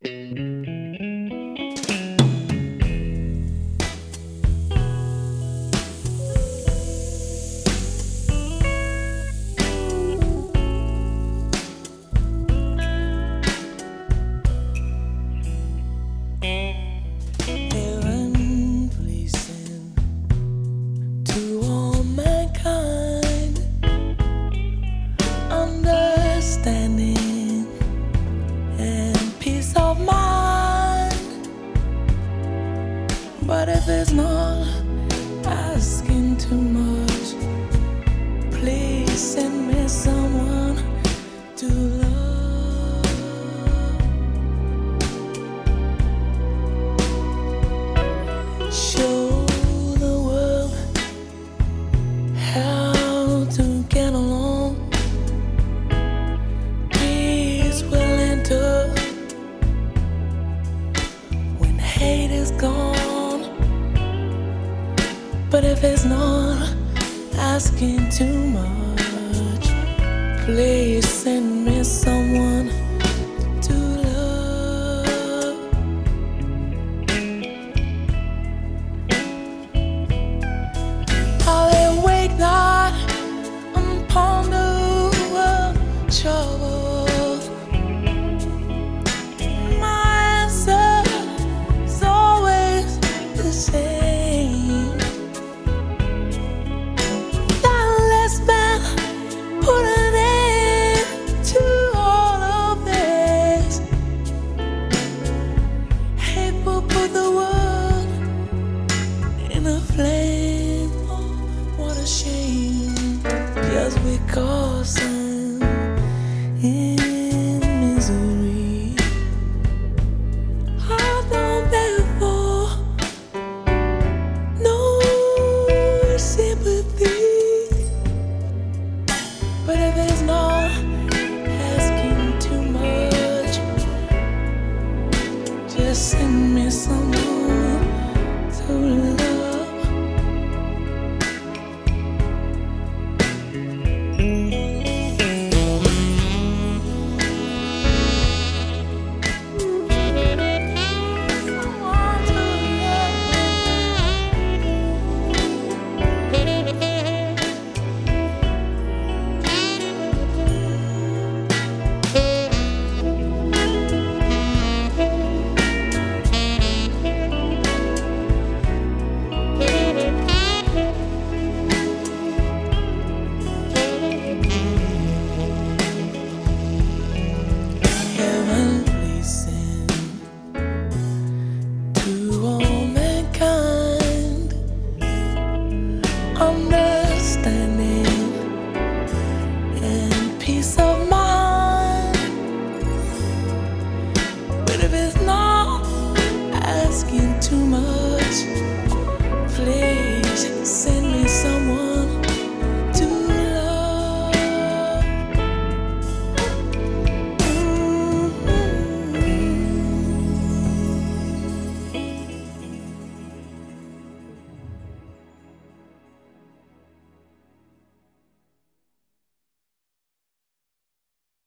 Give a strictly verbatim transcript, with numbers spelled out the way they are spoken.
But if it's not asking too much, please send me someone to love. Show the world how to get along. Peace will enter when hate is gone. But if it's not asking too much, please send me someone to love. I'll awake night and ponder trouble. My answer is always the same. Put an end to all of this. Hate will put the world in a flame. Oh, what a shame. Just because I'm in misery, I don't beg for no sympathy. But if it's not asking too much, just send